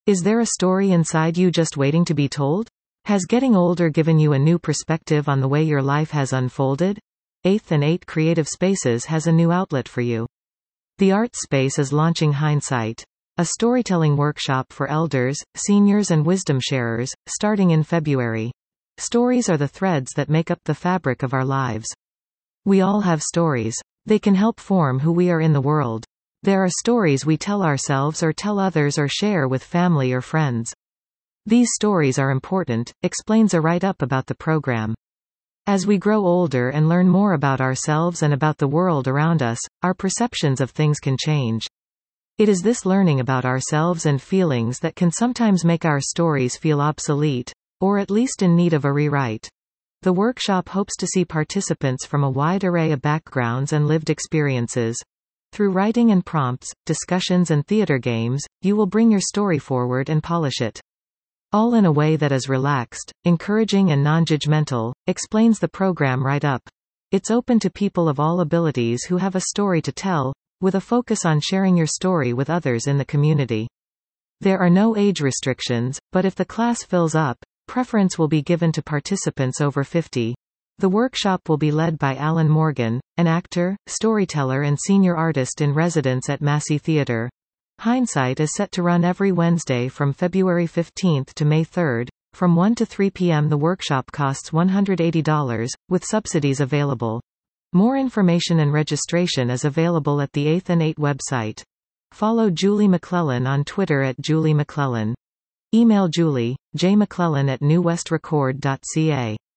Is there a story inside you just waiting to be told? Has getting older given you a new perspective on the way your life has unfolded? 8th and 8 Creative Spaces has a new outlet for you. The Art Space is launching Hindsight, a storytelling workshop for elders, seniors and wisdom sharers, starting in February. Stories are the threads that make up the fabric of our lives. We all have stories. They can help form who we are in the world. There are stories we tell ourselves or tell others or share with family or friends. These stories are important, explains a write-up about the program. As we grow older and learn more about ourselves and about the world around us, our perceptions of things can change. It is this learning about ourselves and feelings that can sometimes make our stories feel obsolete, or at least in need of a rewrite. The workshop hopes to see participants from a wide array of backgrounds and lived experiences. Through writing and prompts, discussions and theater games, you will bring your story forward and polish it. All in a way that is relaxed, encouraging and non-judgmental, explains the program write-up. It's open to people of all abilities who have a story to tell, with a focus on sharing your story with others in the community. There are no age restrictions, but if the class fills up, preference will be given to participants over 50. The workshop will be led by Alan Morgan, an actor, storyteller and senior artist in residence at Massey Theatre. Hindsight is set to run every Wednesday from February 15 to May 3. From 1 to 3 p.m. The workshop costs $180, with subsidies available. More information and registration is available at the 8th and 8 website. Follow Julie McClellan on Twitter at Julie McClellan. Email Julie, jmcclellan@newwestrecord.ca.